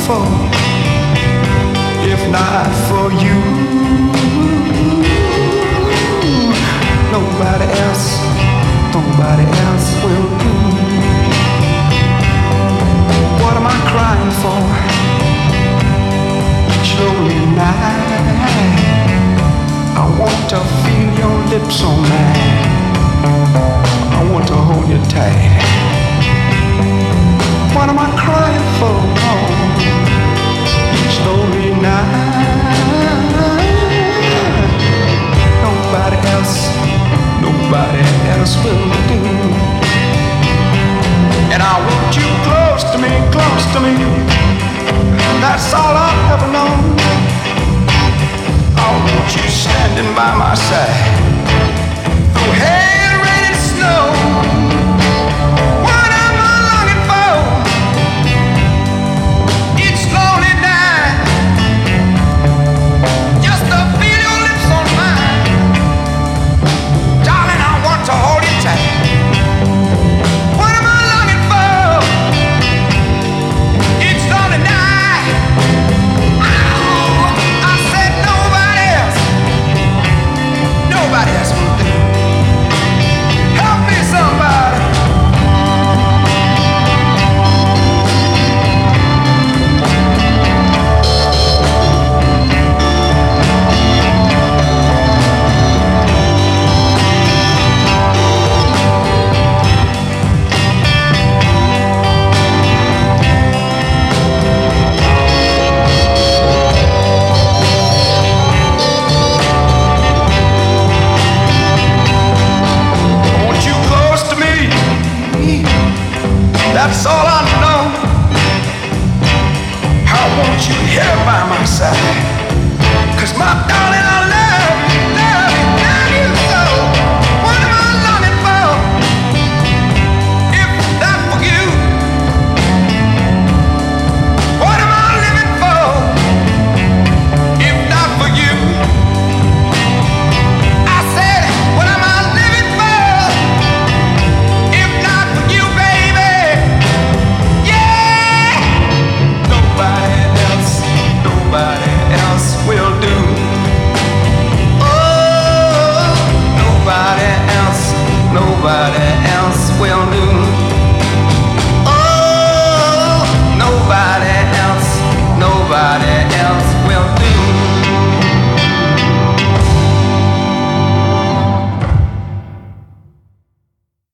for if not for you? Nobody else will do. What am I crying for each lonely night? I want to feel your lips on mine. I want to hold you tight. What am I crying for each lonely night? Nobody else will do. And I want you close to me, close to me. That's all I've ever known. I want you standing by my side through hail, rain, and snow. What am I longing for each lonely night? Just to feel your lips on mine. Darling, I want to hold you tight. What am I longing for each lonely night? Oh, I said nobody else will do. Help me, somebody. That's all I know. I want you here by my side. 'Cause my darling,